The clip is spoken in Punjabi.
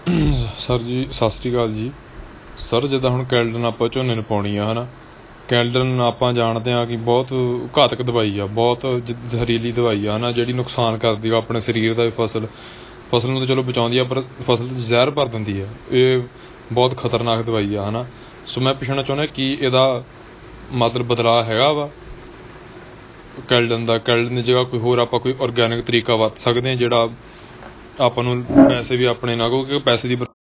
ਸਰ ਜੀ ਸਤਿ ਸ਼੍ਰੀ ਅਕਾਲ ਜੀ। ਸਰ ਜਿੱਦਾਂ ਹੁਣ ਕੈਲਡਨ ਆਪਾਂ ਝੋਨੇ ਨੂੰ ਪਾਉਣੀ ਆ ਹੈ ਨਾ, ਕੈਲਡਨ ਆਪਾਂ ਜਾਣਦੇ ਹਾਂ ਕਿ ਬਹੁਤ ਘਾਤਕ ਦਵਾਈ ਆ, ਬਹੁਤ ਜ਼ਹਿਰੀਲੀ ਦਵਾਈ ਆ ਹੈ ਨਾ, ਜਿਹੜੀ ਨੁਕਸਾਨ ਕਰਦੀ ਆ ਆਪਣੇ ਸਰੀਰ ਦਾ ਵੀ, ਫਸਲ ਨੂੰ ਤਾਂ ਚਲੋ ਬਚਾਉਂਦੀ ਆ ਪਰ ਫਸਲ ਜ਼ਹਿਰ ਭਰ ਦਿੰਦੀ ਆ। ਇਹ ਬਹੁਤ ਖਤਰਨਾਕ ਦਵਾਈ ਆ ਹੈ ਨਾ। ਸੋ ਮੈਂ ਪੁੱਛਣਾ ਚਾਹੁੰਦਾ ਕਿ ਇਹਦਾ ਮਤਲਬ ਬਦਲਾਅ ਹੈਗਾ ਵਾ ਕੈਲਡਨ ਦੀ ਜਗ੍ਹਾ ਕੋਈ ਹੋਰ ਆਪਾਂ ਕੋਈ ਔਰਗੈਨਿਕ ਤਰੀਕਾ ਵਰਤ ਸਕਦੇ ਹਾਂ ਜਿਹੜਾ ਆਪਾਂ ਨੂੰ ਪੈਸੇ ਵੀ ਆਪਣੇ ਨਾ, ਕਿਉਂਕਿ ਪੈਸੇ ਦੀ